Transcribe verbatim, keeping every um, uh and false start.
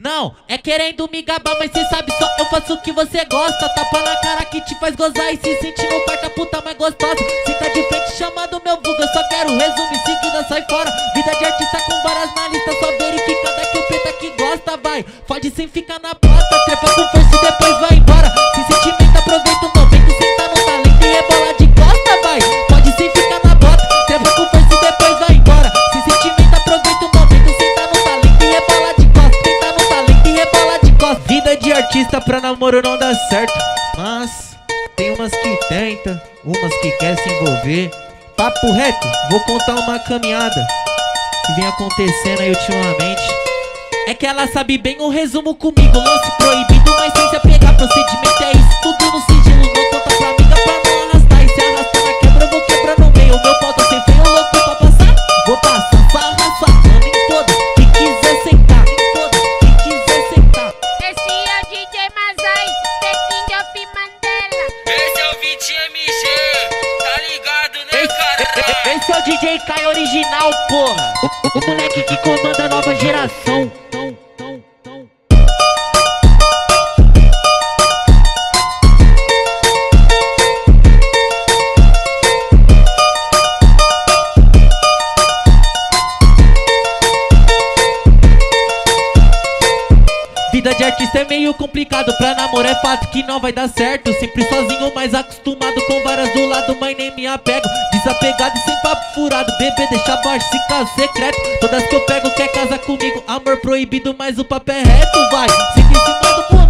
Não, é querendo me gabar, mas cê sabe só eu faço o que você gosta. Tapa na cara que te faz gozar e se sentir no quarto a puta mais gostosa. Se tá de frente chamando meu vulgo, eu só quero resumo, em seguida sai fora. Vida de artista com várias na lista, só verificada que o preta que gosta. Vai, fode sem ficar na porta, trepa com força e depois vai embora. Se sentimento aproveita o momento, senta no talento e rebola de costa. Vai, pode sem ficar na bota, trepa com força e depois vai embora. Se sentimento aproveita o momento, senta no talento e rebola de costa. Senta no talento e rebola de costa. Vida de artista pra namoro não dá certo, mas tem umas que tenta, umas que quer se envolver. Papo reto, vou contar uma caminhada que vem acontecendo aí ultimamente. É que ela sabe bem o resumo comigo, lance proibido, mas sem se apegar. Procedimento é isso, tudo no sigilo. Não conta pra amiga pra não arrastar. E se arrastar na quebra, eu vou quebrar no meio. O meu pau tá sem freio, louco pra passar. Vou passar, farra, sarrando em toda. Que quiser sentar, em toda. Que quiser sentar. Esse é o D J Mazai, The King of Mandela. Esse é o Vitinho M G, tá ligado, né, cara? Esse é o D J Kai original, porra. O, o moleque que comanda a nova geração. Vida de artista é meio complicado, pra namorar é fato que não vai dar certo. Sempre sozinho, mas acostumado com várias do lado, mas nem me apego. Desapegado e sem papo furado, bebê deixa baixo, se caso secreto. Todas que eu pego quer casar comigo, amor proibido, mas o papo é reto, vai. Sempre em cima do